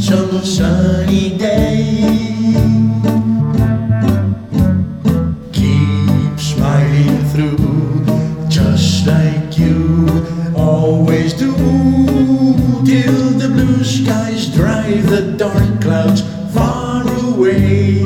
some sunny day. Keep smiling through, just like you always do, till the blue skies drive the dark clouds far away.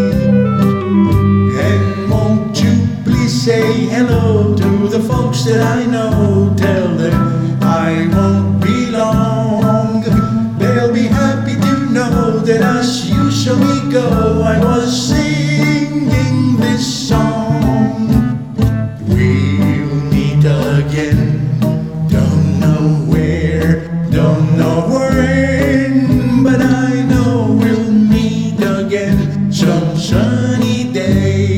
And won't you please say hello to the folks that I know? Tell them I won't be long. They'll be happy to know that as you saw me go, I was singing this song. We'll meet again, don't know where, don't know when, but I know we'll meet again some sunny day.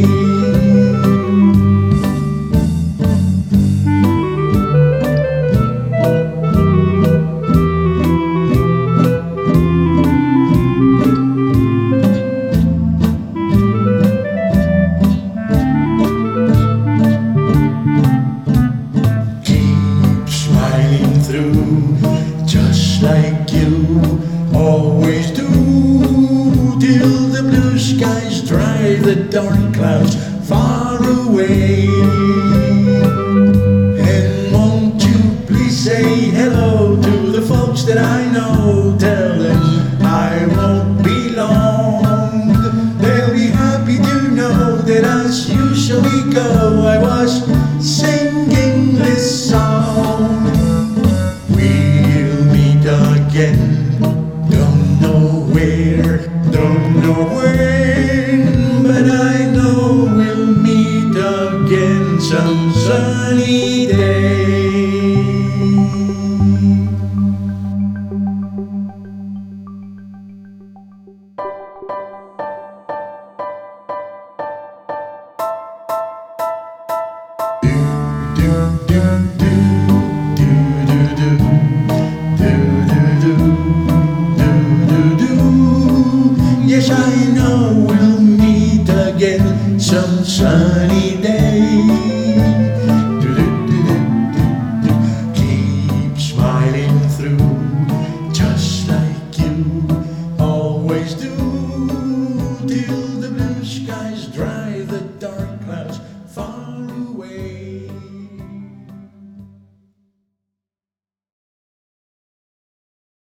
Through, just like you always do, till the blue skies drive the dark clouds far away. And won't you please say hello to the folks that I know? Tell them I won't be long. They'll be happy to know that as you saw me go, I was singing this song. Again, don't know where, don't know when, but I know we'll meet again some sunny day. Yes, I know we'll meet again some sunny day.